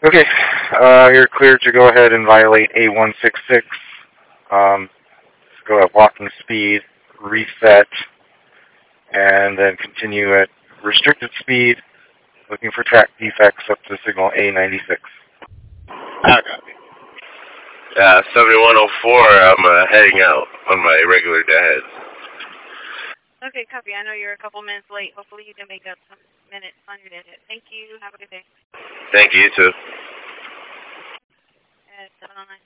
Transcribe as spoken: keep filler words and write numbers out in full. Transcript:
Okay, uh, you're cleared to go ahead and violate A one sixty-six. Um, go at walking speed, reset, and then continue at restricted speed, looking for track defects up to signal A ninety-six. I got me. Uh, seventy-one oh four, I'm uh, heading out on my regular deadhead. Okay, copy. I know you're a couple minutes late. Hopefully you can make up some minutes on your deadhead. Thank you. Have a good day. Thank you, you too. At seven oh nine.